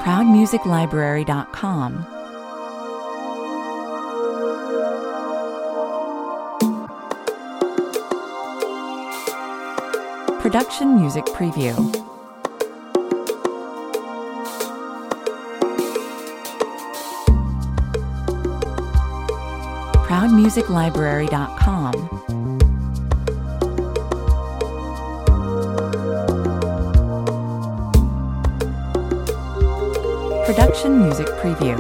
ProudMusicLibrary.com. Production Music Preview. ProudMusicLibrary.com. Production Music Preview.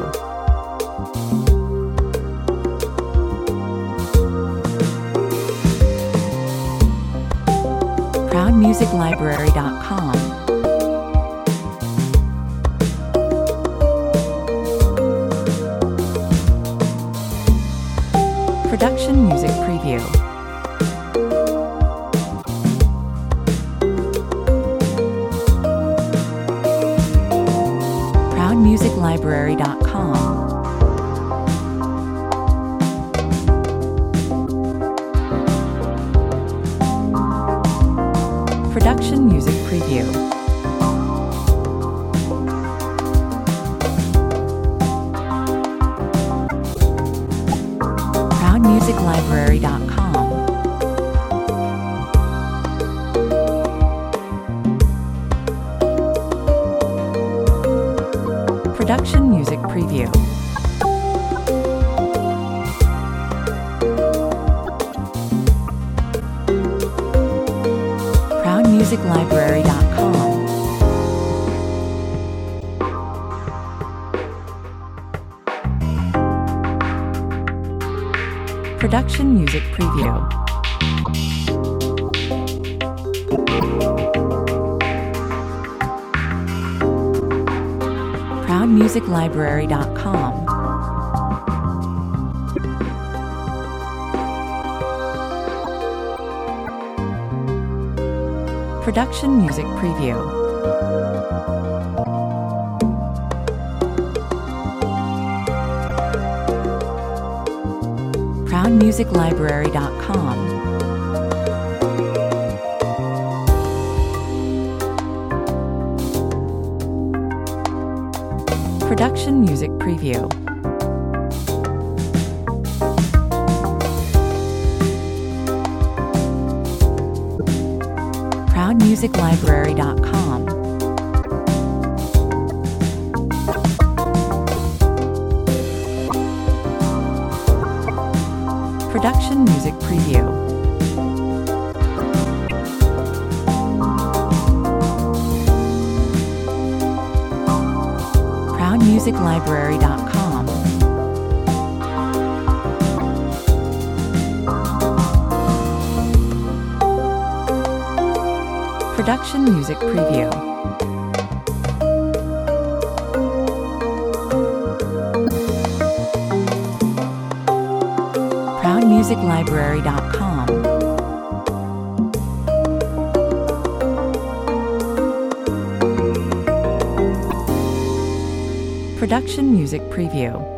ProudMusicLibrary.com. Production Music Preview. ProudMusicLibrary.com. Production Music Preview. ProudMusicLibrary.com. Production Music Preview. ProudMusicLibrary.com. Production Music Preview. ProudMusicLibrary.com. Production Music Preview. ProudMusicLibrary.com. Production Music Preview. ProudMusicLibrary.com. Production Music Preview. ProudMusicLibrary.com. Production Music Preview. ProudMusicLibrary.com. Production Music Preview.